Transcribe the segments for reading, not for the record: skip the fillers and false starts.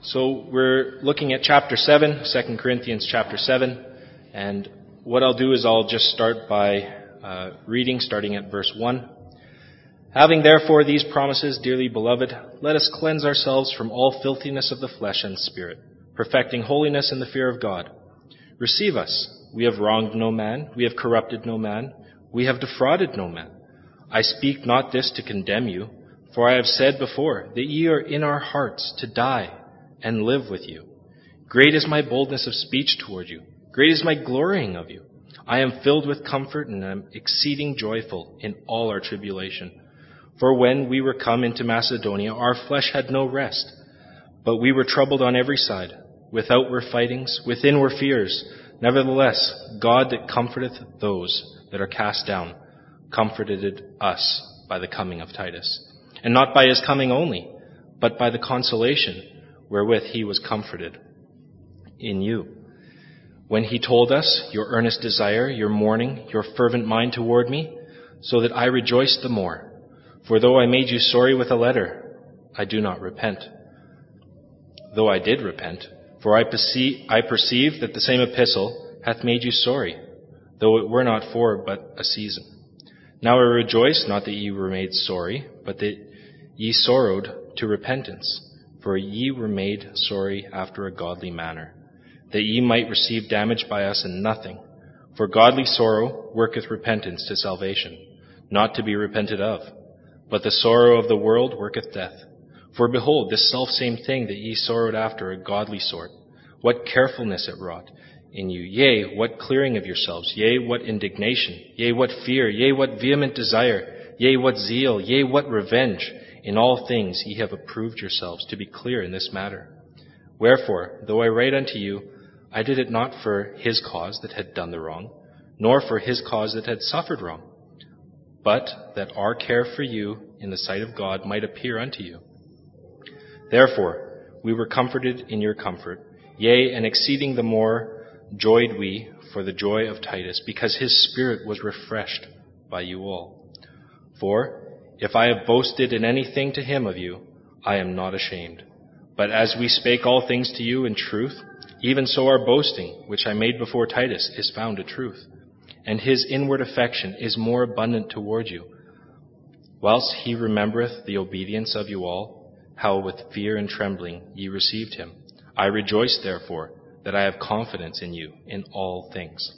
So we're looking at chapter 7, 2 Corinthians chapter 7, and what I'll do is I'll just start by reading, starting at verse 1. Having therefore these promises, dearly beloved, let us cleanse ourselves from all filthiness of the flesh and spirit, perfecting holiness in the fear of God. Receive us. We have wronged no man, we have corrupted no man, we have defrauded no man. I speak not this to condemn you, for I have said before that ye are in our hearts to die and live with you. Great is my boldness of speech toward you. Great is my glorying of you. I am filled with comfort and am exceeding joyful in all our tribulation. For when we were come into Macedonia, our flesh had no rest, but we were troubled on every side. Without were fightings, within were fears. Nevertheless, God that comforteth those that are cast down, comforted us by the coming of Titus. And not by his coming only, but by the consolation wherewith he was comforted in you. When he told us, your earnest desire, your mourning, your fervent mind toward me, so that I rejoiced the more. For though I made you sorry with a letter, I do not repent. Though I did repent, for I perceive that the same epistle hath made you sorry, though it were not for but a season. Now I rejoice, not that ye were made sorry, but that ye sorrowed to repentance. For ye were made sorry after a godly manner, that ye might receive damage by us in nothing. For godly sorrow worketh repentance to salvation, not to be repented of. But the sorrow of the world worketh death. For behold, this selfsame thing that ye sorrowed after a godly sort, what carefulness it wrought in you, yea, what clearing of yourselves, yea, what indignation, yea, what fear, yea, what vehement desire, yea, what zeal, yea, what revenge. In all things ye have approved yourselves to be clear in this matter. Wherefore, though I write unto you, I did it not for his cause that had done the wrong, nor for his cause that had suffered wrong, but that our care for you in the sight of God might appear unto you. Therefore, we were comforted in your comfort, yea, and exceeding the more joyed we for the joy of Titus, because his spirit was refreshed by you all. For if I have boasted in anything to him of you, I am not ashamed. But as we spake all things to you in truth, even so our boasting, which I made before Titus, is found a truth. And his inward affection is more abundant toward you, whilst he remembereth the obedience of you all, how with fear and trembling ye received him. I rejoice, therefore, that I have confidence in you in all things.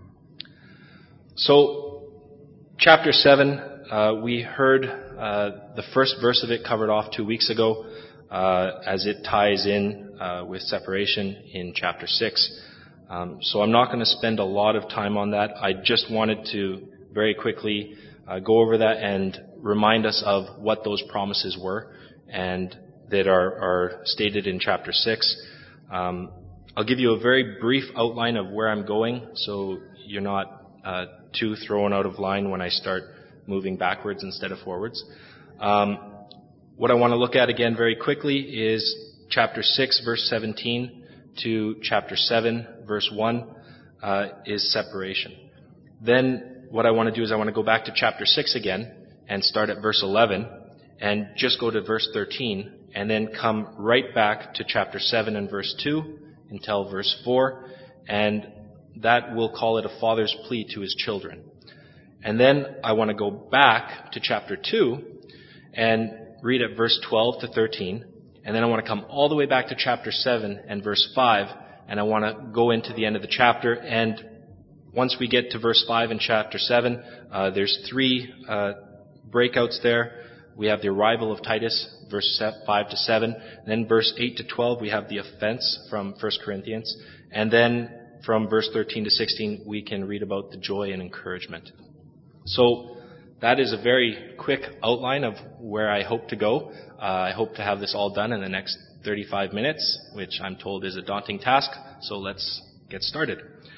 So, chapter 7, we heard the first verse of it covered off 2 weeks ago as it ties in with separation in chapter 6. So I'm not going to spend a lot of time on that. I just wanted to very quickly go over that and remind us of what those promises were and that are stated in chapter 6. I'll give you a very brief outline of where I'm going so you're not too thrown out of line when I start moving backwards instead of forwards. What I want to look at again very quickly is chapter 6, verse 17 to chapter 7, verse 1 is separation. Then what I want to do is I want to go back to chapter 6 again and start at verse 11 and just go to verse 13 and then come right back to chapter 7 and verse 2 until verse 4, and that we'll call it a father's plea to his children. And then I want to go back to chapter 2 and read at verse 12 to 13. And then I want to come all the way back to chapter 7 and verse 5. And I want to go into the end of the chapter. And once we get to verse 5 in chapter 7, there's 3 breakouts there. We have the arrival of Titus, verse 5 to 7. And then verse 8 to 12, we have the offense from 1 Corinthians. And then from verse 13 to 16, we can read about the joy and encouragement. So that is a very quick outline of where I hope to go. I hope to have this all done in the next 35 minutes, which I'm told is a daunting task. So let's get started.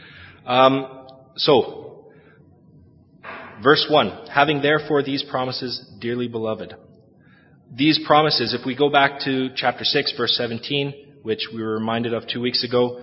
So, verse 1, having therefore these promises, dearly beloved. These promises, if we go back to chapter 6, verse 17, which we were reminded of 2 weeks ago,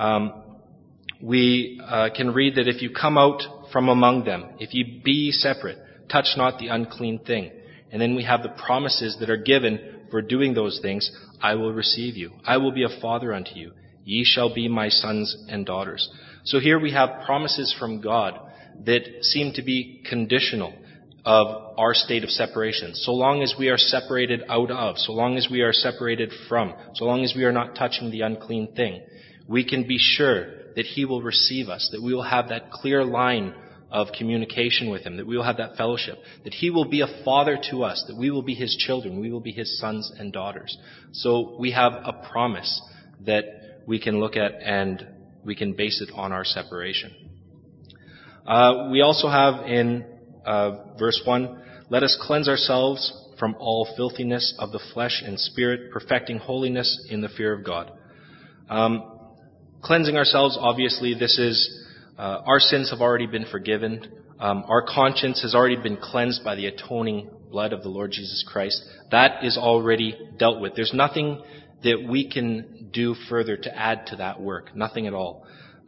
we can read that if you come out from among them, if ye be separate, touch not the unclean thing. And then we have the promises that are given for doing those things, I will receive you. I will be a father unto you. Ye shall be my sons and daughters. So here we have promises from God that seem to be conditional of our state of separation. So long as we are separated out of, so long as we are separated from, so long as we are not touching the unclean thing, we can be sure that he will receive us, that we will have that clear line of communication with him, that we will have that fellowship, that he will be a father to us, that we will be his children, we will be his sons and daughters. So we have a promise that we can look at and we can base it on our separation. We also have in verse 1, let us cleanse ourselves from all filthiness of the flesh and spirit, perfecting holiness in the fear of God. Cleansing ourselves, obviously, this is our sins have already been forgiven. Our conscience has already been cleansed by the atoning blood of the Lord Jesus Christ. That is already dealt with. There's nothing that we can do further to add to that work. Nothing at all.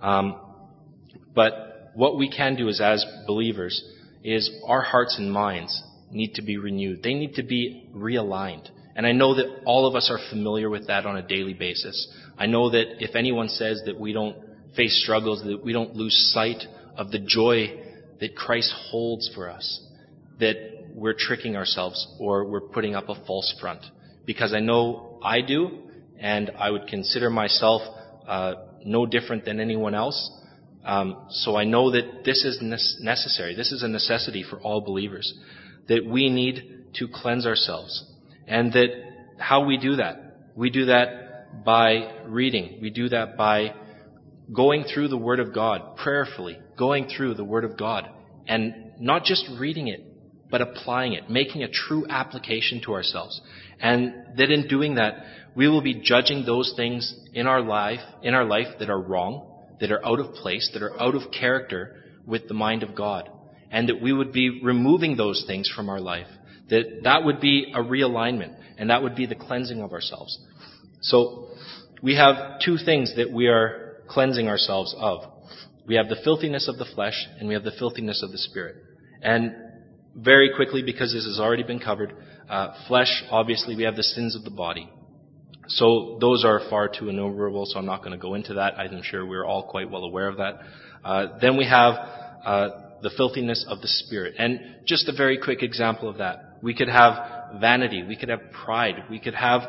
But what we can do is, as believers, is our hearts and minds need to be renewed. They need to be realigned. And I know that all of us are familiar with that on a daily basis. I know that if anyone says that we don't face struggles, that we don't lose sight of the joy that Christ holds for us, that we're tricking ourselves or we're putting up a false front. Because I know I do, and I would consider myself no different than anyone else. So I know that this is necessary. This is a necessity for all believers, that we need to cleanse ourselves. And that how we do that by reading. We do that by going through the Word of God, prayerfully, going through the Word of God, and not just reading it, but applying it, making a true application to ourselves. And that in doing that, we will be judging those things in our life that are wrong, that are out of place, that are out of character with the mind of God. And that we would be removing those things from our life. That would be a realignment, and that would be the cleansing of ourselves. So we have two things that we are cleansing ourselves of. We have the filthiness of the flesh, and we have the filthiness of the spirit. And very quickly, because this has already been covered, flesh, obviously, we have the sins of the body. So those are far too innumerable, so I'm not going to go into that. I'm sure we're all quite well aware of that. Then we have the filthiness of the spirit. And just a very quick example of that. We could have vanity. We could have pride. We could have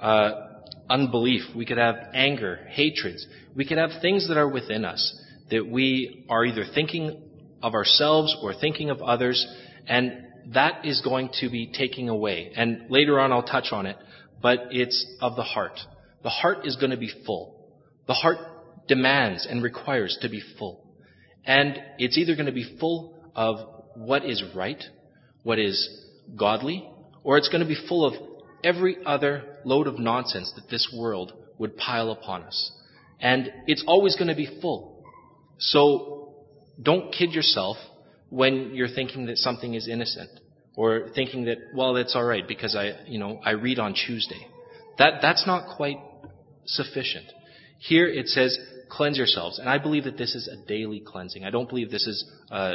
unbelief. We could have anger, hatreds. We could have things that are within us that we are either thinking of ourselves or thinking of others, and that is going to be taken away. And later on I'll touch on it, but it's of the heart. The heart is going to be full. The heart demands and requires to be full. And it's either going to be full of what is right, what is godly, or it's going to be full of every other load of nonsense that this world would pile upon us. And it's always going to be full. So don't kid yourself when you're thinking that something is innocent, or thinking that, well, that's all right because I read on Tuesday. That's not quite sufficient. Here it says, cleanse yourselves. And I believe that this is a daily cleansing. I don't believe this is,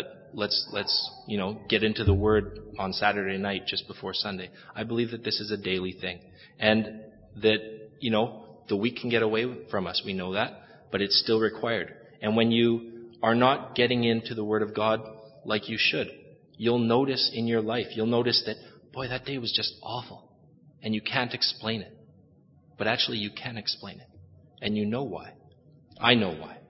let's get into the Word on Saturday night just before Sunday. I believe that this is a daily thing. And that, the weak can get away from us. We know that. But it's still required. And when you are not getting into the Word of God like you should, you'll notice in your life, you'll notice that, boy, that day was just awful. And you can't explain it. But actually you can explain it. And you know why. I know why.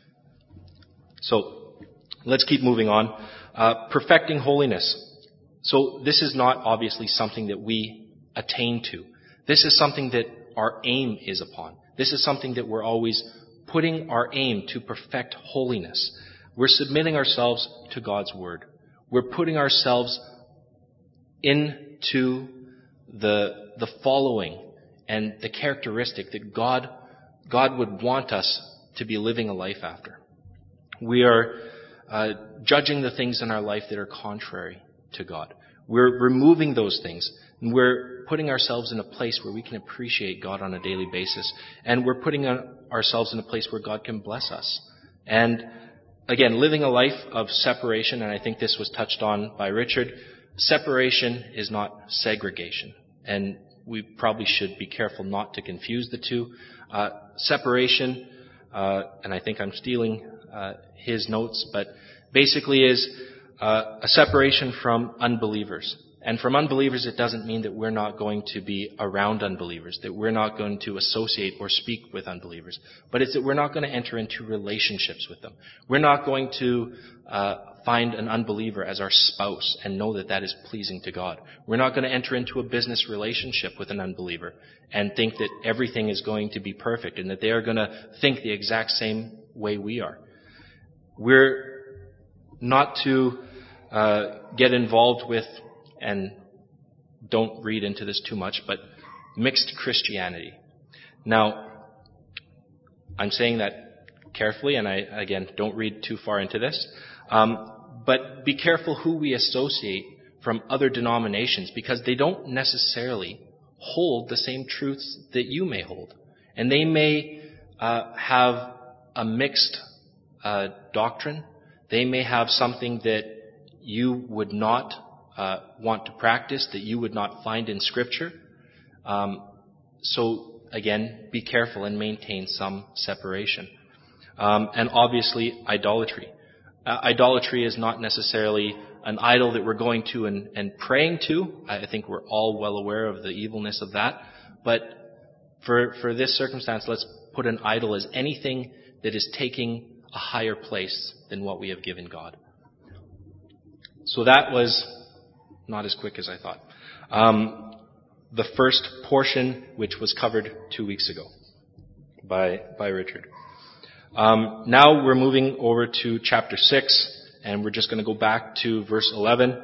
So, let's keep moving on. Perfecting holiness. So, this is not obviously something that we attain to. This is something that our aim is upon. This is something that we're always putting our aim to perfect holiness. We're submitting ourselves to God's Word. We're putting ourselves into the following and the characteristic that God would want us to be living a life after. We are judging the things in our life that are contrary to God. We're removing those things. And we're putting ourselves in a place where we can appreciate God on a daily basis. And we're putting ourselves in a place where God can bless us. And again, living a life of separation, and I think this was touched on by Richard, separation is not segregation. And we probably should be careful not to confuse the two. Separation, and I think I'm stealing his notes, but basically is a separation from unbelievers. And from unbelievers, it doesn't mean that we're not going to be around unbelievers, that we're not going to associate or speak with unbelievers, but it's that we're not going to enter into relationships with them. We're not going to find an unbeliever as our spouse and know that that is pleasing to God. We're not going to enter into a business relationship with an unbeliever and think that everything is going to be perfect and that they are going to think the exact same way we are. We're not to get involved with, and don't read into this too much, but mixed Christianity. Now, I'm saying that carefully, and I, again, don't read too far into this. But be careful who we associate from other denominations, because they don't necessarily hold the same truths that you may hold. And they may have a mixed doctrine. They may have something that you would not want to practice, that you would not find in Scripture. So, again, be careful and maintain some separation. And obviously, idolatry. Idolatry is not necessarily an idol that we're going to and praying to. I think we're all well aware of the evilness of that. But for this circumstance, let's put an idol as anything that is taking a higher place than what we have given God. So that was not as quick as I thought. The first portion, which was covered 2 weeks ago by Richard. Now we're moving over to chapter 6, and we're just going to go back to verse 11.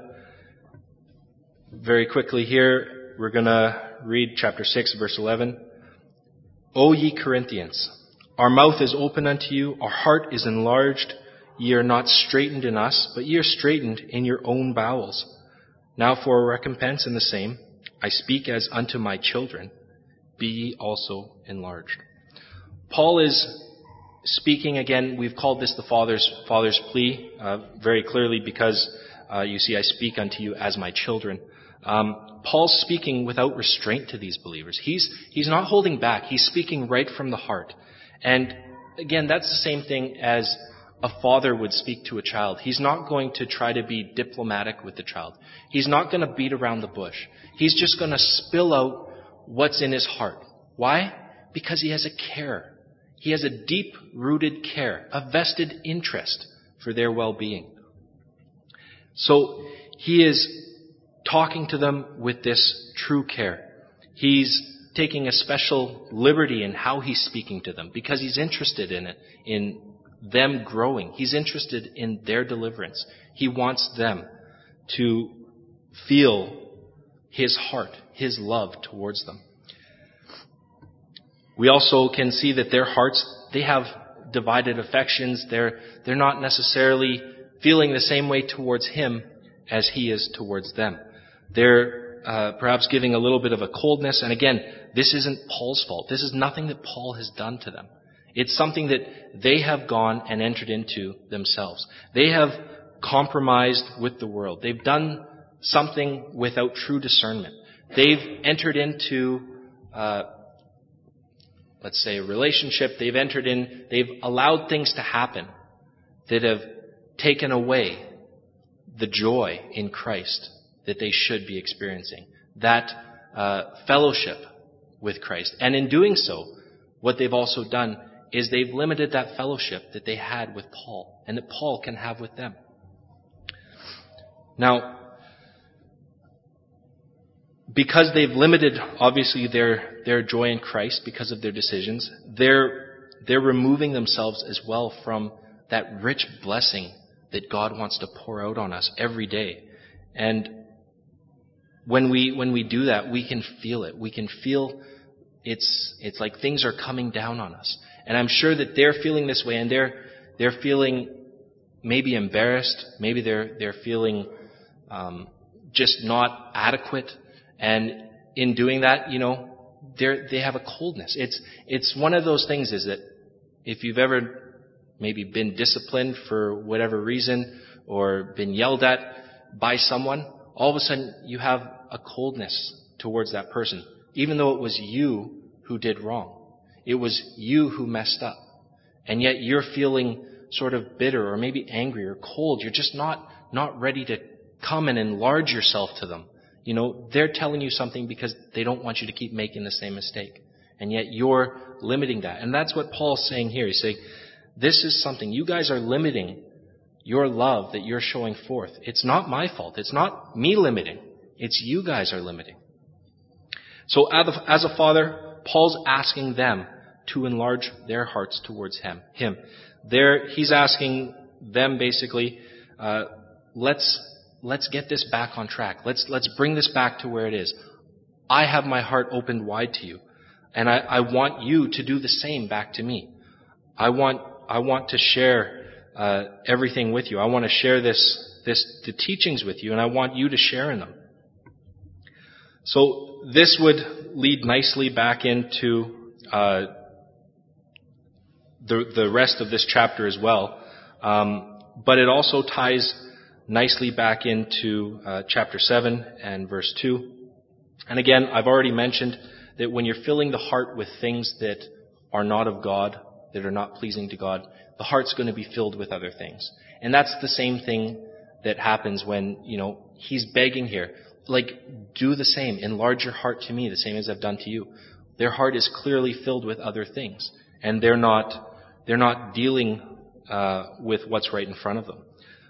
Very quickly here, we're going to read chapter 6, verse 11. O ye Corinthians, our mouth is open unto you, our heart is enlarged. Ye are not straitened in us, but ye are straitened in your own bowels. Now for a recompense in the same, I speak as unto my children, be ye also enlarged. Paul is speaking again. We've called this the Father's plea, very clearly because you see, I speak unto you as my children. Paul's speaking without restraint to these believers. He's not holding back. He's speaking right from the heart. And again, that's the same thing as a father would speak to a child. He's not going to try to be diplomatic with the child. He's not going to beat around the bush. He's just going to spill out what's in his heart. Why? Because he has a care. He has a deep-rooted care, a vested interest for their well-being. So he is talking to them with this true care. He's taking a special liberty in how he's speaking to them because he's interested in it, in them growing. He's interested in their deliverance. He wants them to feel his heart, his love towards them. We also can see that their hearts, they have divided affections. They're not necessarily feeling the same way towards him as he is towards them. They're perhaps giving a little bit of a coldness. And again, this isn't Paul's fault. This is nothing that Paul has done to them. It's something that they have gone and entered into themselves. They have compromised with the world. They've done something without true discernment. They've entered into, let's say, a relationship. They've allowed things to happen that have taken away the joy in Christ that they should be experiencing. That fellowship with Christ. And in doing so, what they've also done is they've limited that fellowship that they had with Paul and that Paul can have with them. Now, because they've limited, obviously, their joy in Christ because of their decisions, they're removing themselves as well from that rich blessing that God wants to pour out on us every day. And when we do that, we can feel it. We can feel it's like things are coming down on us. And I'm sure that they're feeling this way, and they're feeling maybe embarrassed. Maybe they're feeling just not adequate. And in doing that, they have a coldness. It's one of those things is that if you've ever maybe been disciplined for whatever reason or been yelled at by someone, all of a sudden you have a coldness towards that person. even though it was you who did wrong. It was you who messed up. And yet you're feeling sort of bitter or maybe angry or cold. You're just not ready to come and enlarge yourself to them. They're telling you something because they don't want you to keep making the same mistake. And yet you're limiting that. And that's what Paul's saying here. He's saying, this is something, you guys are limiting your love that you're showing forth. It's not my fault. It's not me limiting. It's you guys are limiting. So as a father, Paul's asking them to enlarge their hearts towards him. He's asking them basically, let's get this back on track. Let's bring this back to where it is. I have my heart opened wide to you. And I want you to do the same back to me. I want to share everything with you. I want to share the teachings with you, and I want you to share in them. So this would lead nicely back into the rest of this chapter as well. But it also ties nicely back into chapter 7 and verse 2. And again, I've already mentioned that when you're filling the heart with things that are not of God, that are not pleasing to God, the heart's going to be filled with other things. And that's the same thing that happens when, he's begging here. Do the same. Enlarge your heart to me, the same as I've done to you. Their heart is clearly filled with other things. And they're not dealing with what's right in front of them.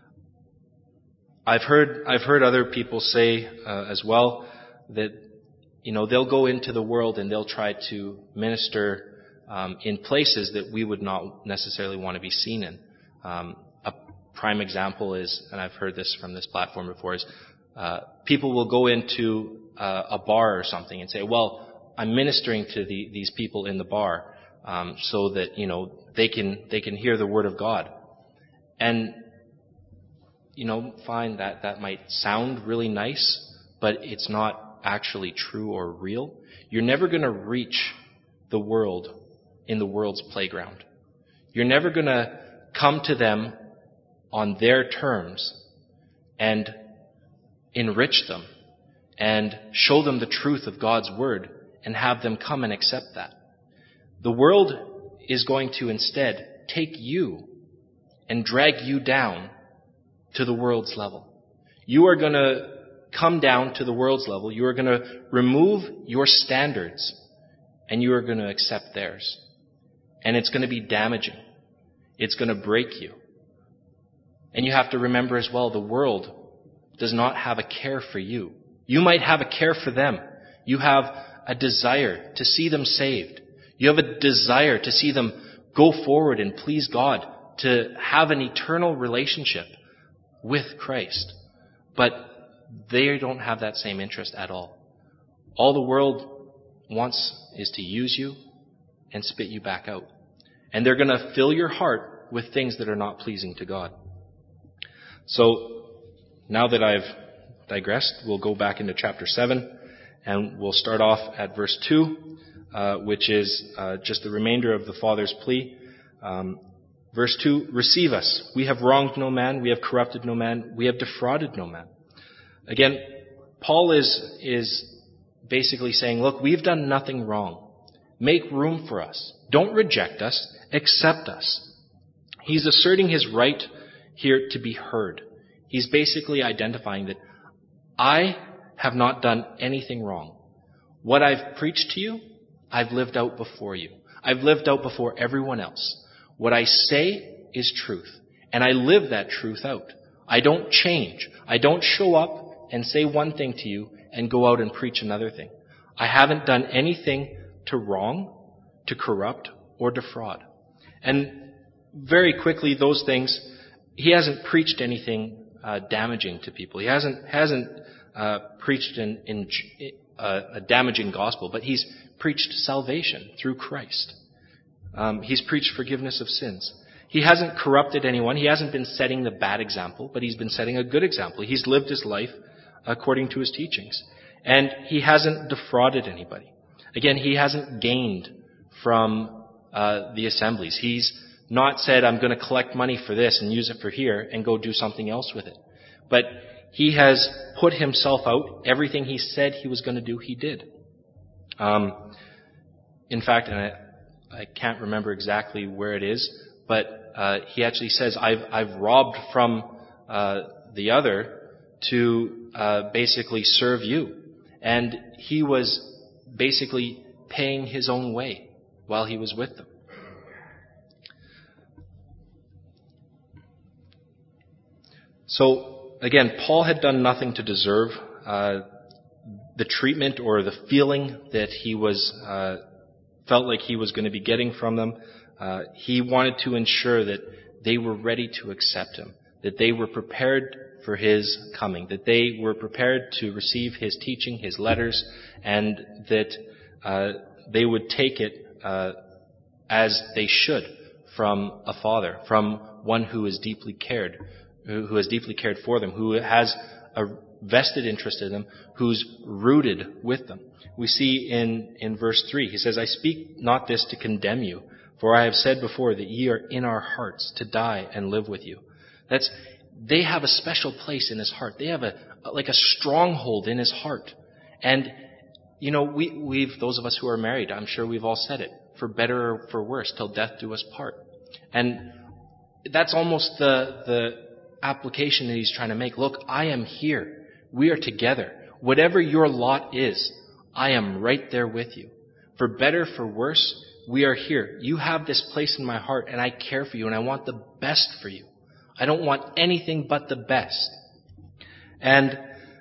I've heard other people say as well that they'll go into the world and they'll try to minister in places that we would not necessarily want to be seen in. A prime example is, and I've heard this from this platform before, is people will go into a bar or something and say, well, I'm ministering to these people in the bar so that they can hear the word of God. And fine, that might sound really nice, but it's not actually true or real. You're never going to reach the world in the world's playground. You're never going to come to them on their terms and enrich them and show them the truth of God's word and have them come and accept that. The world is going to instead take you and drag you down to the world's level. You are going to come down to the world's level. You are going to remove your standards and you are going to accept theirs. And it's going to be damaging. It's going to break you. And you have to remember as well, the world does not have a care for you. You might have a care for them. You have a desire to see them saved. You have a desire to see them go forward and please God, to have an eternal relationship with Christ. But they don't have that same interest at all. All the world wants is to use you and spit you back out. And they're going to fill your heart with things that are not pleasing to God. So now that I've digressed, we'll go back into chapter 7 and we'll start off at verse 2, which is just the remainder of the Father's plea. Verse 2, receive us. We have wronged no man. We have corrupted no man. We have defrauded no man. Again, Paul is basically saying, look, we've done nothing wrong. Make room for us. Don't reject us. Accept us. He's asserting his right here to be heard. He's basically identifying that I have not done anything wrong. What I've preached to you, I've lived out before you. I've lived out before everyone else. What I say is truth, and I live that truth out. I don't change. I don't show up and say one thing to you and go out and preach another thing. I haven't done anything to wrong, to corrupt, or defraud. And very quickly, those things, he hasn't preached anything damaging to people. He hasn't preached a damaging gospel, but he's preached salvation through Christ. He's preached forgiveness of sins. He hasn't corrupted anyone. He hasn't been setting the bad example, but he's been setting a good example. He's lived his life according to his teachings. And he hasn't defrauded anybody. Again, he hasn't gained from the assemblies. He's not said, I'm going to collect money for this and use it for here and go do something else with it. But he has put himself out. Everything he said he was going to do, he did. In fact, and I can't remember exactly where it is, but he actually says, I've robbed from the other to basically serve you. And he was basically paying his own way while he was with them. So, again, Paul had done nothing to deserve the treatment or the feeling that he felt like he was going to be getting from them. He wanted to ensure that they were ready to accept him, that they were prepared for his coming, that they were prepared to receive his teaching, his letters, and that they would take it as they should from a father, from one who is deeply cared, who has deeply cared for them, who has a vested interest in them, who's rooted with them. We see in verse 3, he says, I speak not this to condemn you, for I have said before that ye are in our hearts to die and live with you. They have a special place in his heart. They have a stronghold in his heart. And, we've, those of us who are married, I'm sure we've all said it, for better or for worse, till death do us part. And that's almost the application that he's trying to make. Look, I am here. We are together. Whatever your lot is, I am right there with you. For better, for worse, we are here. You have this place in my heart, and I care for you, and I want the best for you. I don't want anything but the best. And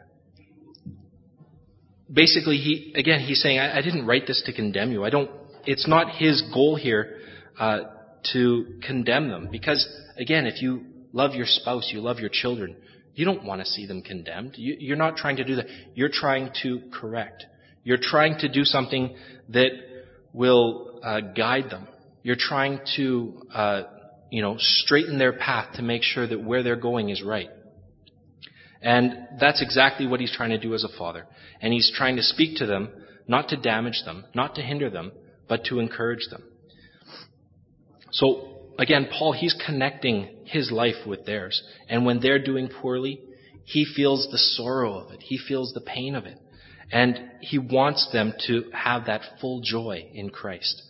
basically, he's saying, I didn't write this to condemn you. It's not his goal here to condemn them. Because, again, if you love your spouse, you love your children, you don't want to see them condemned. You're not trying to do that. You're trying to correct. You're trying to do something that will guide them. You're trying to straighten their path to make sure that where they're going is right. And that's exactly what he's trying to do as a father. And he's trying to speak to them, not to damage them, not to hinder them, but to encourage them. So, again, Paul, he's connecting his life with theirs. And when they're doing poorly, he feels the sorrow of it. He feels the pain of it. And he wants them to have that full joy in Christ.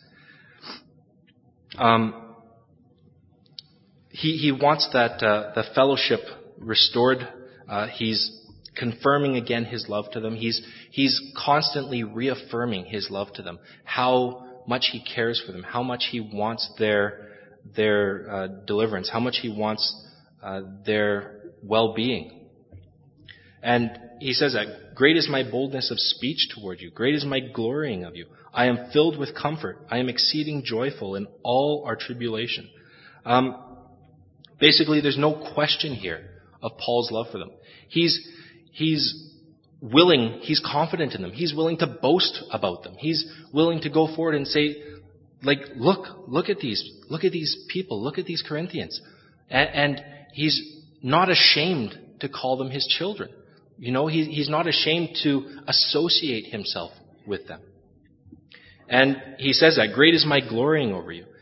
He wants that the fellowship restored. He's confirming again his love to them. He's constantly reaffirming his love to them, how much he cares for them, how much he wants their deliverance, how much he wants their well-being. And he says that, great is my boldness of speech toward you, great is my glorying of you. I am filled with comfort. I am exceeding joyful in all our tribulation. Basically, there's no question here of Paul's love for them. He's willing, he's confident in them. He's willing to boast about them. He's willing to go forward and say, look at these people, look at these Corinthians. And he's not ashamed to call them his children. He's not ashamed to associate himself with them. And he says that, great is my glorying over you.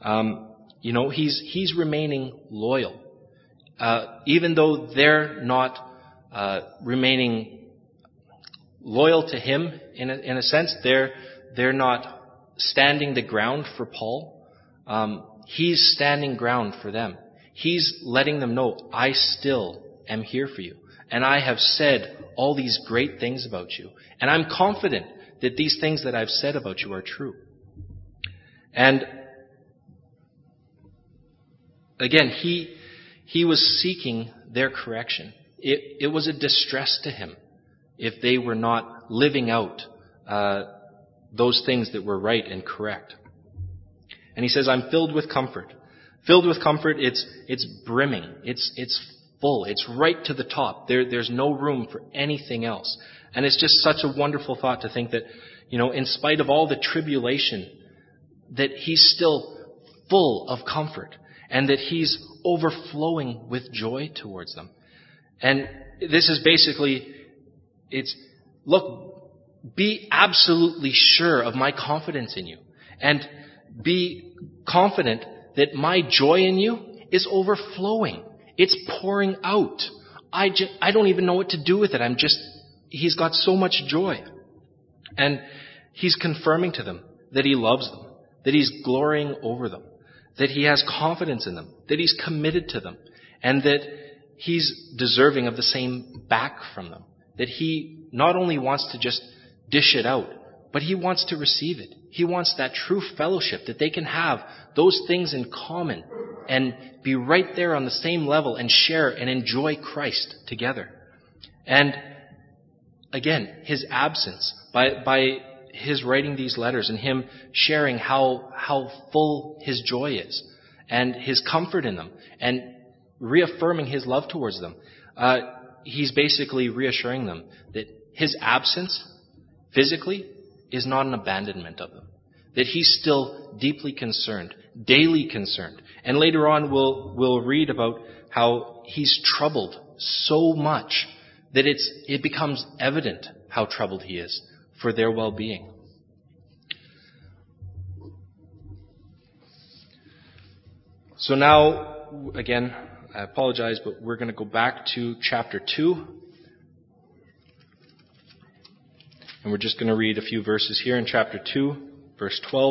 He's remaining loyal. Even though they're not remaining loyal to him in a sense, they're not standing the ground for Paul. He's standing ground for them. He's letting them know, I still am here for you. And I have said all these great things about you. And I'm confident that these things that I've said about you are true. And again, he was seeking their correction. It was a distress to him if they were not living out those things that were right and correct. And he says, I'm filled with comfort. Filled with comfort, it's brimming. It's full. It's right to the top. There's no room for anything else. And it's just such a wonderful thought to think that, in spite of all the tribulation, that he's still full of comfort and that he's overflowing with joy towards them. And this is basically, be absolutely sure of my confidence in you, and be confident that my joy in you is overflowing. It's pouring out. I don't even know what to do with it. He's got so much joy. And he's confirming to them that he loves them, that he's glorying over them, that he has confidence in them, that he's committed to them, and that he's deserving of the same back from them. That he not only wants to just dish it out, but he wants to receive it. He wants that true fellowship, that they can have those things in common and be right there on the same level and share and enjoy Christ together. And again, his absence, by his writing these letters and him sharing how full his joy is and his comfort in them and reaffirming his love towards them, he's basically reassuring them that his absence physically is not an abandonment of them, that he's still deeply concerned, daily concerned. And later on we'll read about how he's troubled so much that it becomes evident how troubled he is for their well-being. So now, again, I apologize, but we're going to go back to chapter 2. And we're just going to read a few verses here in chapter 2, verse 12.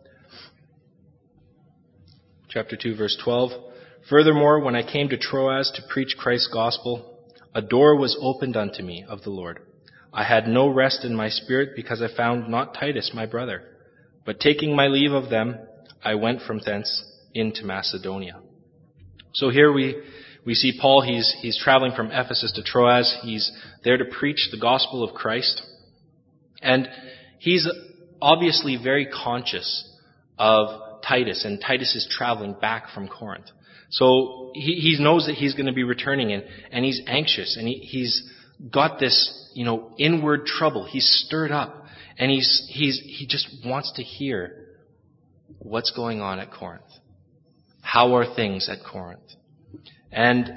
Chapter 2, verse 12. Furthermore, when I came to Troas to preach Christ's gospel, a door was opened unto me of the Lord. I had no rest in my spirit because I found not Titus my brother. But taking my leave of them, I went from thence into Macedonia. So here we see Paul, he's traveling from Ephesus to Troas. He's there to preach the gospel of Christ. And he's obviously very conscious of Titus, and Titus is traveling back from Corinth. So he knows that he's going to be returning, and he's anxious, and he's got this, inward trouble. He's stirred up, and he just wants to hear what's going on at Corinth. How are things at Corinth? And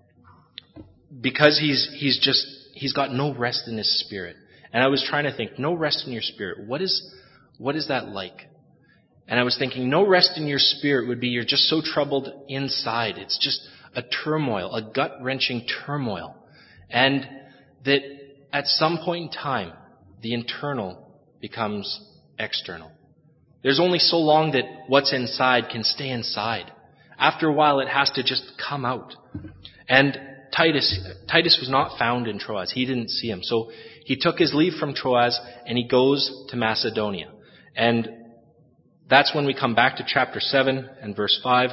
because he's got no rest in his spirit. And I was trying to think, no rest in your spirit. What is that like? And I was thinking, no rest in your spirit would be you're just so troubled inside. It's just a turmoil, a gut-wrenching turmoil. And that at some point in time, the internal becomes external. There's only so long that what's inside can stay inside. After a while, it has to just come out. And Titus was not found in Troas. He didn't see him. So he took his leave from Troas and he goes to Macedonia. And that's when we come back to chapter 7 and verse 5.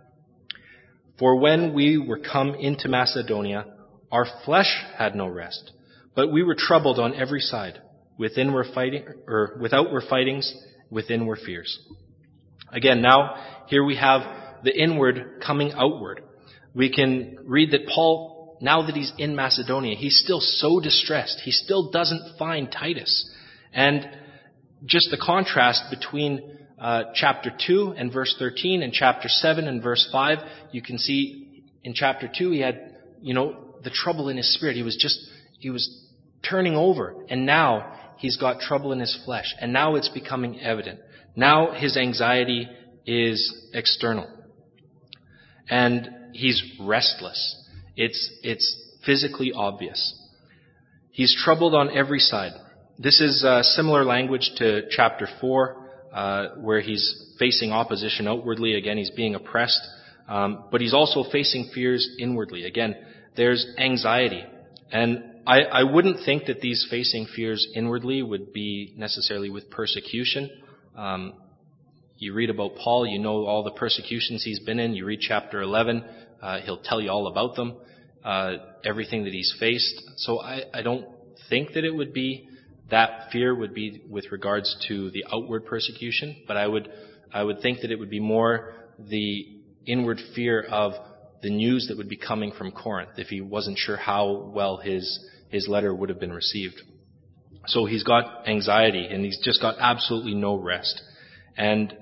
For when we were come into Macedonia, our flesh had no rest, but we were troubled on every side. Without were fightings, within were fears. Again, now here we have the inward coming outward. We can read that Paul, now that he's in Macedonia, he's still so distressed. He still doesn't find Titus. And just the contrast between chapter 2 and verse 13 and chapter 7 and verse 5, you can see in chapter 2 he had, the trouble in his spirit. He was turning over, and now he's got trouble in his flesh, and now it's becoming evident. Now his anxiety is external. And he's restless. It's physically obvious. He's troubled on every side. This is similar language to chapter 4, where he's facing opposition outwardly. Again, he's being oppressed. But he's also facing fears inwardly. Again, there's anxiety. And I wouldn't think that these facing fears inwardly would be necessarily with persecution. You read about Paul, you know all the persecutions he's been in. You read chapter 11, he'll tell you all about them, everything that he's faced. So I don't think that it would be, that fear would be with regards to the outward persecution, but I would think that it would be more the inward fear of the news that would be coming from Corinth if he wasn't sure how well his letter would have been received. So he's got anxiety, and he's just got absolutely no rest. And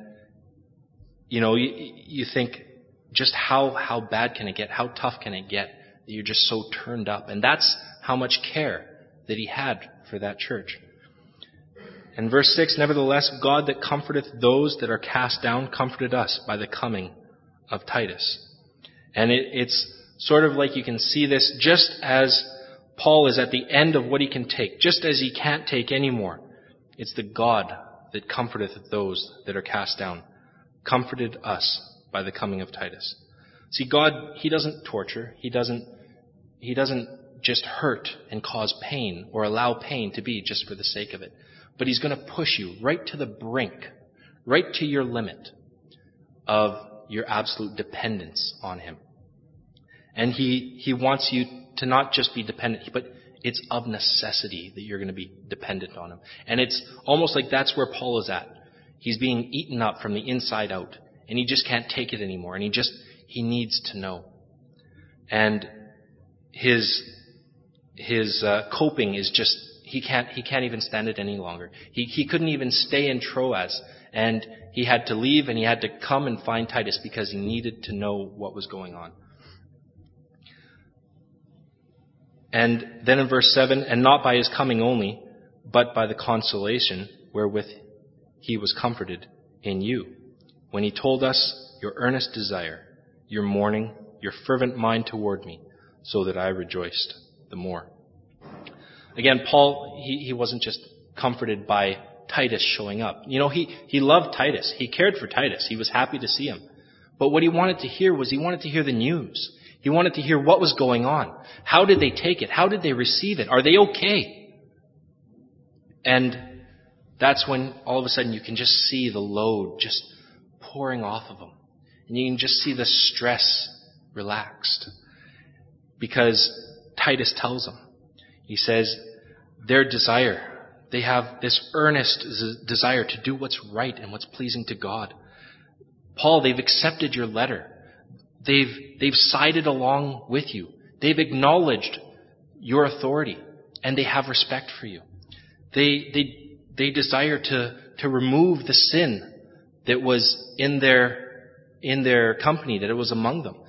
you think, just how bad can it get? How tough can it get that you're just so turned up? And that's how much care that he had for that church. And verse 6, nevertheless, God that comforteth those that are cast down comforted us by the coming of Titus. And it's sort of like you can see this just as Paul is at the end of what he can take, just as he can't take anymore. It's the God that comforteth those that are cast down, comforted us by the coming of Titus. See, God, He doesn't torture. He doesn't just hurt and cause pain or allow pain to be just for the sake of it. But He's going to push you right to the brink, right to your limit of your absolute dependence on Him. And He wants you to not just be dependent, but it's of necessity that you're going to be dependent on Him. And it's almost like that's where Paul is at. He's being eaten up from the inside out, and he just can't take it anymore. And he needs to know. And his coping is just, he can't even stand it any longer. He couldn't even stay in Troas, and he had to leave, and he had to come and find Titus because he needed to know what was going on. And then in verse 7, and not by his coming only, but by the consolation wherewith he was comforted in you, when he told us your earnest desire, your mourning, your fervent mind toward me, so that I rejoiced the more. Again, Paul, he wasn't just comforted by Titus showing up. He loved Titus. He cared for Titus. He was happy to see him. But what he wanted to hear was he wanted to hear the news. He wanted to hear what was going on. How did they take it? How did they receive it? Are they okay? And that's when all of a sudden you can just see the load just pouring off of them. And you can just see the stress relaxed. Because Titus tells them, he says, their desire, they have this earnest desire to do what's right and what's pleasing to God. Paul, they've accepted your letter. They've sided along with you. They've acknowledged your authority, and they have respect for you. They desire to remove the sin that was in their company, that it was among them.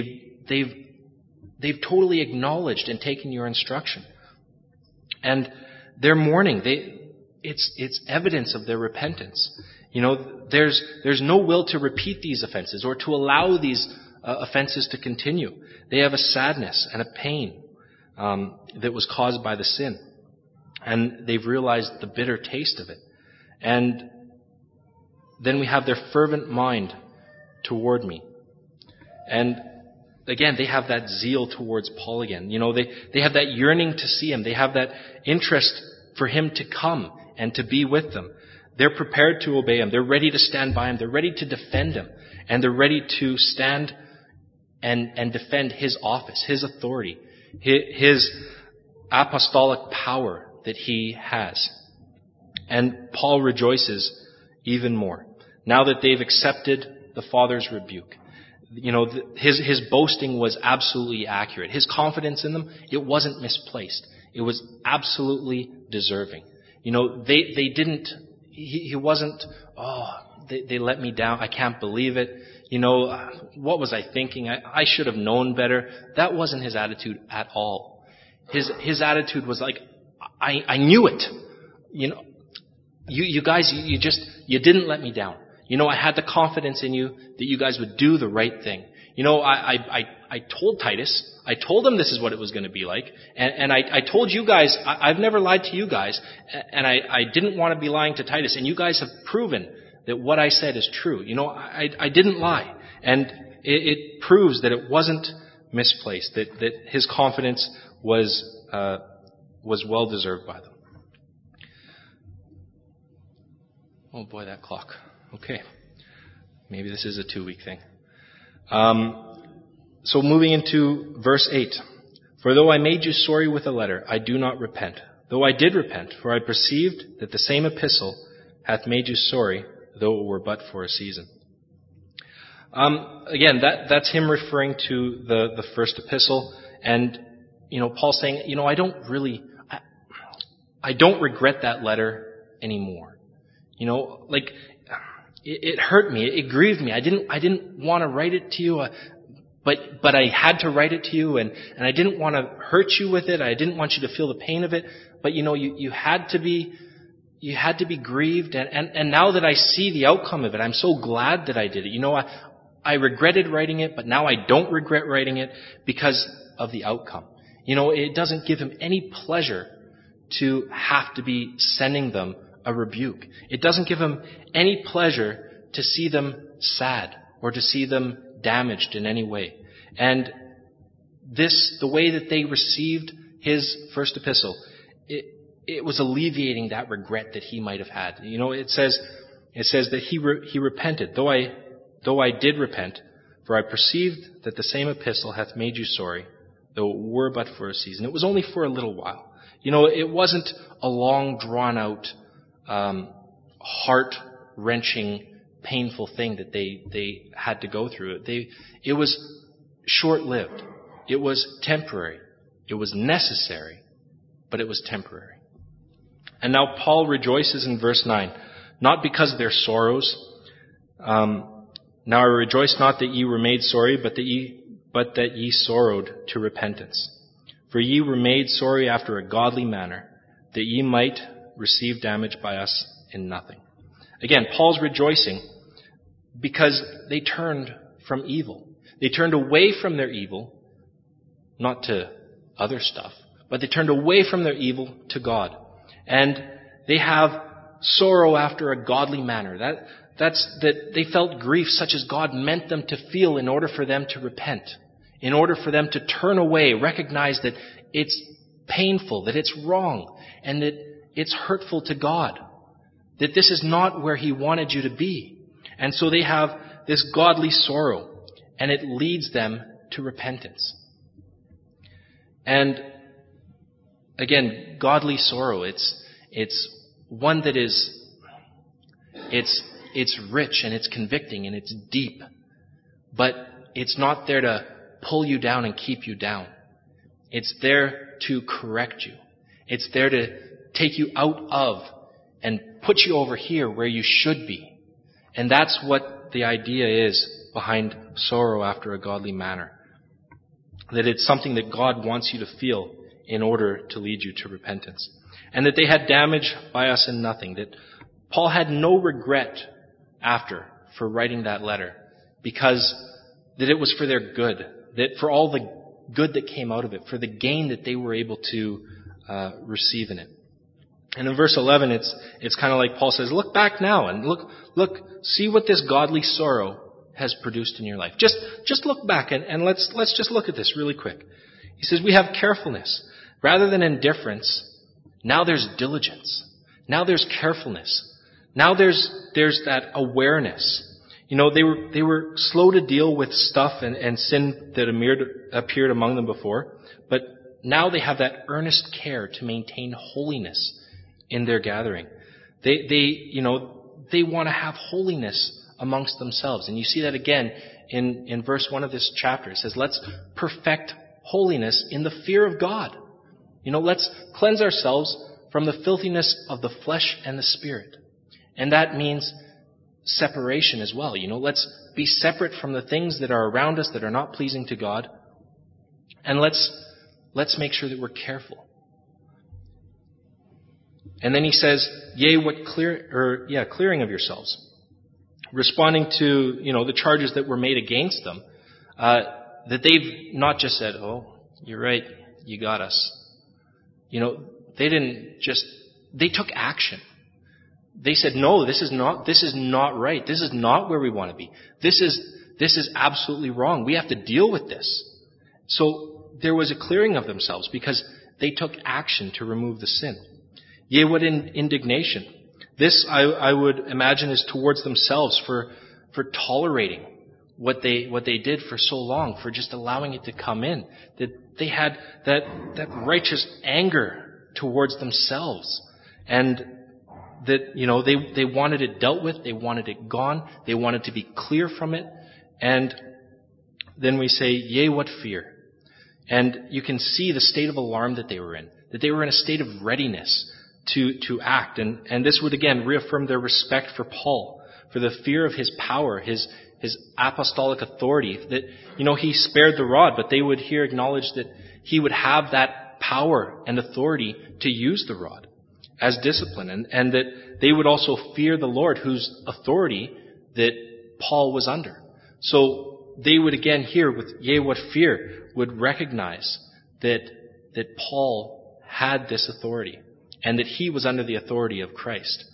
They've totally acknowledged and taken your instruction. And their mourning, it's evidence of their repentance. There's no will to repeat these offenses or to allow these offenses to continue. They have a sadness and a pain that was caused by the sin. And they've realized the bitter taste of it. And then we have their fervent mind toward me. And again, they have that zeal towards Paul again. They have that yearning to see him. They have that interest for him to come and to be with them. They're prepared to obey him. They're ready to stand by him. They're ready to defend him. And they're ready to stand and defend his office, his authority, his apostolic power that he has. And Paul rejoices even more. Now that they've accepted the Father's rebuke. His boasting was absolutely accurate. His confidence in them, it wasn't misplaced. It was absolutely deserving. They didn't, he wasn't, they let me down. I can't believe it. What was I thinking? I should have known better. That wasn't his attitude at all. His attitude was like, I knew it. You guys, you didn't let me down. I had the confidence in you that you guys would do the right thing. I told Titus, I told him this is what it was going to be like. And I told you guys, I've never lied to you guys. And I didn't want to be lying to Titus. And you guys have proven that what I said is true. I didn't lie. And it proves that it wasn't misplaced, that his confidence was well deserved by them. Oh boy, that clock. Okay. Maybe this is a 2-week thing. So moving into verse 8. For though I made you sorry with a letter, I do not repent. Though I did repent, for I perceived that the same epistle hath made you sorry, though it were but for a season. Again, that's him referring to the first epistle. And, Paul saying, I don't regret that letter anymore. It hurt me. It grieved me. I didn't want to write it to you, but I had to write it to you, and I didn't want to hurt you with it. I didn't want you to feel the pain of it. But you had to be grieved. And now that I see the outcome of it, I'm so glad that I did it. I regretted writing it, but now I don't regret writing it because of the outcome. It doesn't give him any pleasure to have to be sending them a rebuke. It doesn't give him any pleasure to see them sad or to see them damaged in any way. And the way that they received his first epistle, it was alleviating that regret that he might have had. It says that he repented, though I did repent, for I perceived that the same epistle hath made you sorry, though it were but for a season. It was only for a little while. It wasn't a long, drawn-out, heart-wrenching, painful thing that they had to go through. It was short-lived. It was temporary. It was necessary, but it was temporary. And now Paul rejoices in verse 9, not because of their sorrows. Now I rejoice not that ye were made sorry, but that ye sorrowed to repentance. For ye were made sorry after a godly manner, that ye might receive damage by us in nothing. Again, Paul's rejoicing because they turned from evil. They turned away from their evil, not to other stuff, but they turned away from their evil to God. And they have sorrow after a godly manner. That's that they felt grief such as God meant them to feel in order for them to repent, in order for them to turn away, recognize that it's painful, that it's wrong, and that it's hurtful to God, that this is not where He wanted you to be. And so they have this godly sorrow, and it leads them to repentance. And again, godly sorrow, it's one that is, it's rich and it's convicting and it's deep, but it's not there to pull you down and keep you down. It's there to correct you. It's there to take you out of and put you over here where you should be. And that's what the idea is behind sorrow after a godly manner. That it's something that God wants you to feel in order to lead you to repentance. And that they had damage by us in nothing. That Paul had no regret after for writing that letter, because that it was for their good. That for all the good that came out of it, for the gain that they were able to receive in it. And in verse 11, it's kind of like Paul says, look back now and look, see what this godly sorrow has produced in your life. Just look back and let's just look at this really quick. He says, we have carefulness. Rather than indifference, now there's diligence. Now there's carefulness. Now there's that awareness. They were slow to deal with stuff and sin that appeared among them before, but now they have that earnest care to maintain holiness in their gathering. They want to have holiness amongst themselves. And you see that again in verse 1 of this chapter. It says, let's perfect holiness in the fear of God. Let's cleanse ourselves from the filthiness of the flesh and the spirit. And that means separation as well. Let's be separate from the things that are around us that are not pleasing to God. And let's make sure that we're careful. And then he says, yea, what clearing of yourselves. Responding to, the charges that were made against them, that they've not just said, oh, you're right, you got us. They took action. They said, no, this is not right. This is not where we want to be. This is absolutely wrong. We have to deal with this. So there was a clearing of themselves because they took action to remove the sin. Yea, what indignation. This, I would imagine, is towards themselves for tolerating what they did for so long, for just allowing it to come in. That they had that righteous anger towards themselves. And that, they wanted it dealt with, they wanted it gone, they wanted to be clear from it. And then we say, yea, what fear. And you can see the state of alarm that they were in. That they were in a state of readiness to act. And this would again reaffirm their respect for Paul, for the fear of his power, his apostolic authority. That, he spared the rod, but they would here acknowledge that he would have that power and authority to use the rod as discipline, and that they would also fear the Lord, whose authority that Paul was under. So they would again here with yea, what fear, would recognize that Paul had this authority and that he was under the authority of Christ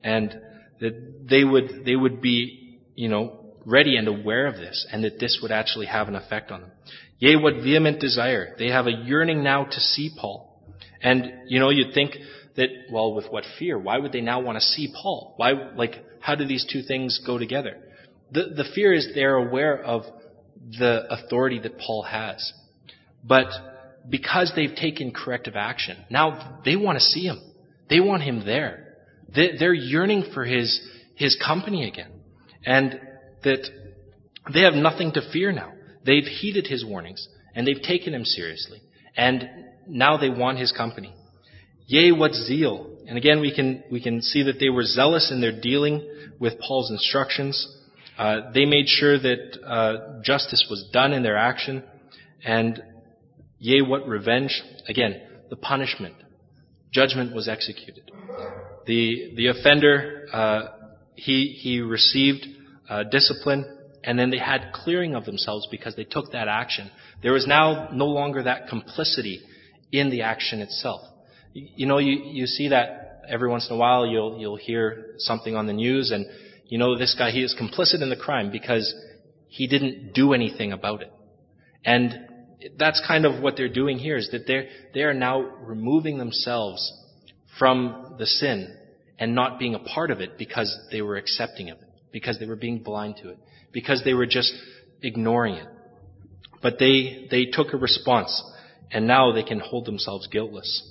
and that they would be, ready and aware of this, and that this would actually have an effect on them. Yea, what vehement desire. They have a yearning now to see Paul. And, you'd think that, well, with what fear? Why would they now want to see Paul? How do these two things go together? The fear is they're aware of the authority that Paul has. But because they've taken corrective action, now they want to see him. They want him there. They're yearning for his company again. And that they have nothing to fear now. They've heeded his warnings, and they've taken him seriously. And now they want his company. Yea, what zeal. And again, we can see that they were zealous in their dealing with Paul's instructions. They made sure that justice was done in their action. And yea, what revenge. Again, the punishment. Judgment was executed. The offender, he received discipline, and then they had clearing of themselves because they took that action. There was now no longer that complicity in the action itself. You see that every once in a while. You'll hear something on the news, and this guy, he is complicit in the crime because he didn't do anything about it. And that's kind of what they're doing here, is that they are now removing themselves from the sin and not being a part of it because they were accepting of it, because they were being blind to it, because they were just ignoring it. But they took a response, and now they can hold themselves guiltless.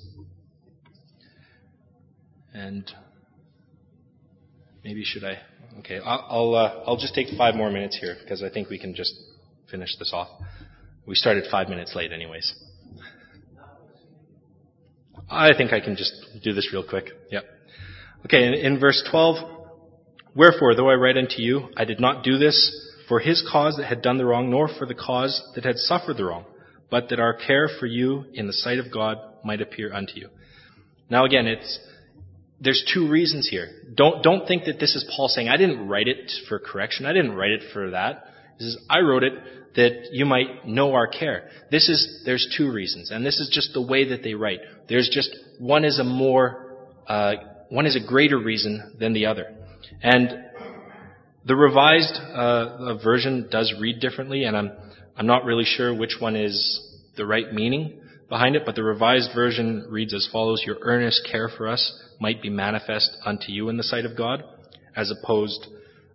And maybe should I? Okay, I'll just take 5 more minutes here because I think we can just finish this off. We started 5 minutes late anyways. I think I can just do this real quick. Yep. Okay, in verse 12, wherefore, though I write unto you, I did not do this for his cause that had done the wrong, nor for the cause that had suffered the wrong, but that our care for you in the sight of God might appear unto you. Now again, there's 2 reasons here. Don't think that this is Paul saying, I didn't write it for correction. I didn't write it for that. This is, I wrote it that you might know our care. There's 2 reasons, and this is just the way that they write. There's just one is a greater reason than the other. And the revised version does read differently, and I'm not really sure which one is the right meaning behind it, but the revised version reads as follows: your earnest care for us might be manifest unto you in the sight of God, as opposed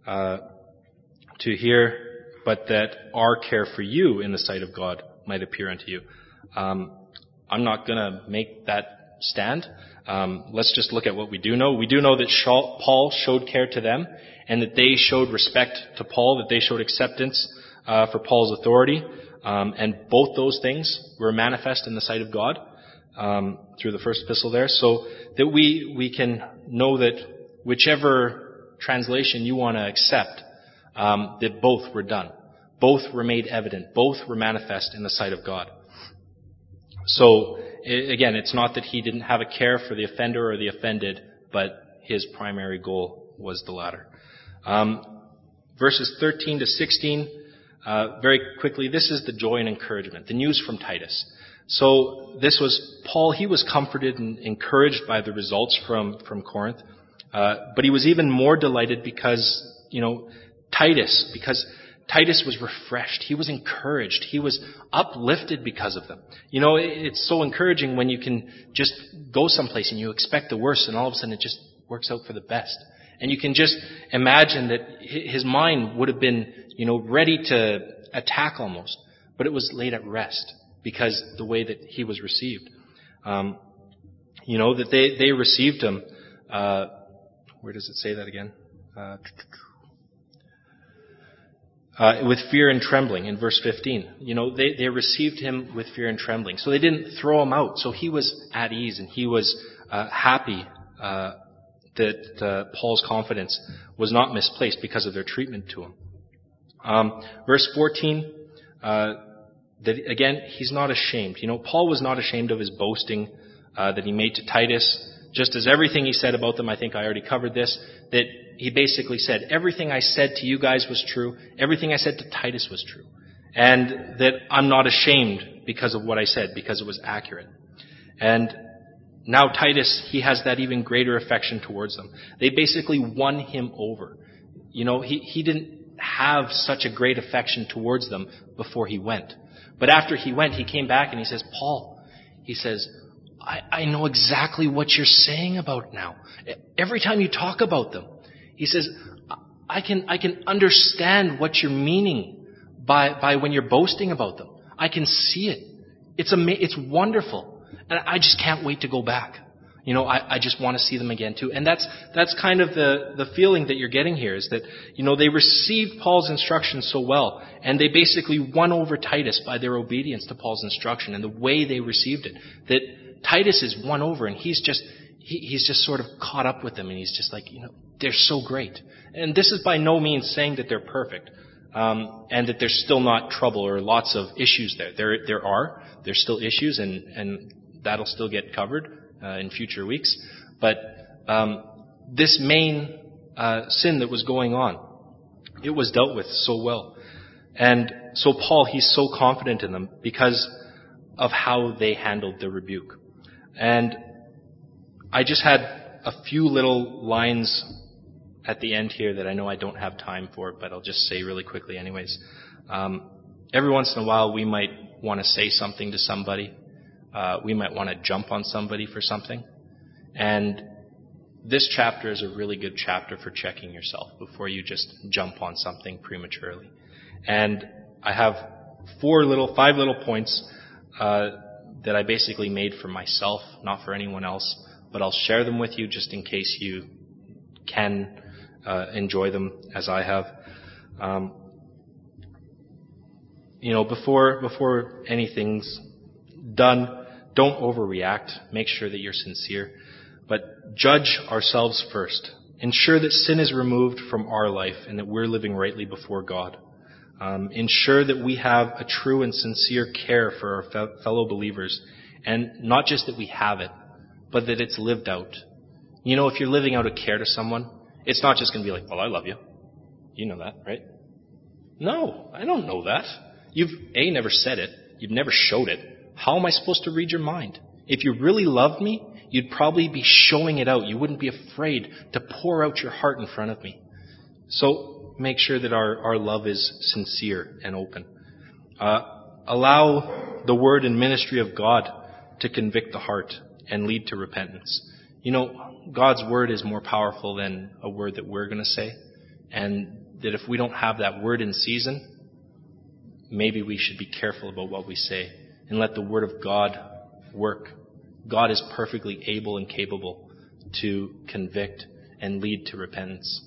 to here, but that our care for you in the sight of God might appear unto you. I'm not going to make that stand. Let's just look at what we do know. We do know that Paul showed care to them, and that they showed respect to Paul, that they showed acceptance for Paul's authority. And both those things were manifest in the sight of God through the first epistle there, so that we can know that whichever translation you want to accept, that both were done. Both were made evident. Both were manifest in the sight of God. So, again, it's not that he didn't have a care for the offender or the offended, but his primary goal was the latter. Verses 13 to 16, very quickly, this is the joy and encouragement, the news from Titus. So this was Paul. He was comforted and encouraged by the results from Corinth, but he was even more delighted because Titus was refreshed. He was encouraged. He was uplifted because of them. It's so encouraging when you can just go someplace and you expect the worst, and all of a sudden it just works out for the best. And you can just imagine that his mind would have been, ready to attack almost, but it was laid at rest because the way that he was received. That they received him. Where does it say that again? With fear and trembling in verse 15. They received him with fear and trembling. So they didn't throw him out. So he was at ease, and he was happy that Paul's confidence was not misplaced because of their treatment to him. Verse 14, that again, he's not ashamed. Paul was not ashamed of his boasting that he made to Titus. Just as everything he said about them, I think I already covered this, that he basically said, everything I said to you guys was true. Everything I said to Titus was true. And that I'm not ashamed because of what I said, because it was accurate. And now Titus, he has that even greater affection towards them. They basically won him over. He didn't have such a great affection towards them before he went. But after he went, he came back and he says, Paul, he says, I know exactly what you're saying about now. Every time you talk about them, he says, I can understand what you're meaning by when you're boasting about them. I can see it. It's wonderful. And I just can't wait to go back. I just want to see them again too. And that's kind of the feeling that you're getting here, is that, they received Paul's instruction so well, and they basically won over Titus by their obedience to Paul's instruction and the way they received it. That Titus is won over, and he's just sort of caught up with them, and he's just like, they're so great. And this is by no means saying that they're perfect, and that there's still not trouble or lots of issues there. There's still issues, and that'll still get covered in future weeks. But this main sin that was going on, it was dealt with so well. And so Paul, he's so confident in them because of how they handled the rebuke. And I just had a few little lines at the end here that I know I don't have time for, but I'll just say really quickly anyways. Every once in a while we might want to say something to somebody. We might want to jump on somebody for something. And this chapter is a really good chapter for checking yourself before you just jump on something prematurely. And I have 5 little points that I basically made for myself, not for anyone else, but I'll share them with you just in case you can enjoy them as I have. Before anything's done, don't overreact. Make sure that you're sincere. But judge ourselves first. Ensure that sin is removed from our life and that we're living rightly before God. Ensure that we have a true and sincere care for our fellow believers. And not just that we have it, but that it's lived out. If you're living out a care to someone, it's not just going to be like, well, I love you. You know that, right? No, I don't know that. You've never said it. You've never showed it. How am I supposed to read your mind? If you really loved me, you'd probably be showing it out. You wouldn't be afraid to pour out your heart in front of me. So make sure that our love is sincere and open. Allow the word and ministry of God to convict the heart and lead to repentance. God's word is more powerful than a word that we're going to say. And that if we don't have that word in season, maybe we should be careful about what we say and let the word of God work. God is perfectly able and capable to convict and lead to repentance.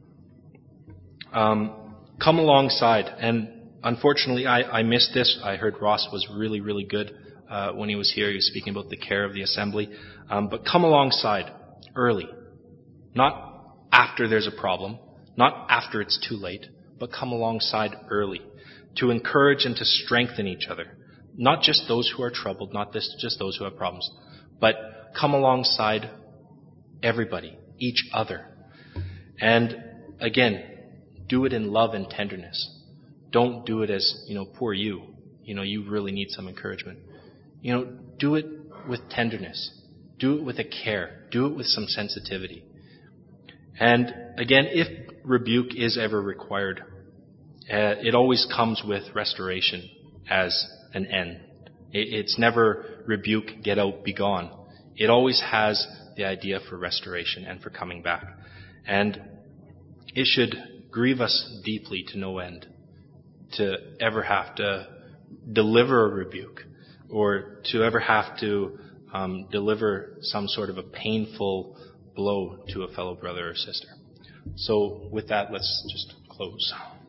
Come alongside. And unfortunately, I missed this. I heard Ross was really, really good when he was here. He was speaking about the care of the assembly. But come alongside early. Not after there's a problem. Not after it's too late. But come alongside early to encourage and to strengthen each other. Not just those who are troubled, not just those who have problems, but come alongside everybody, each other. And again, do it in love and tenderness. Don't do it as, poor you. You really need some encouragement. Do it with tenderness. Do it with a care. Do it with some sensitivity. And again, if rebuke is ever required, it always comes with restoration as an end. It's never rebuke, get out, be gone. It always has the idea for restoration and for coming back. And it should grieve us deeply to no end to ever have to deliver a rebuke or to ever have to deliver some sort of a painful blow to a fellow brother or sister. So with that, let's just close.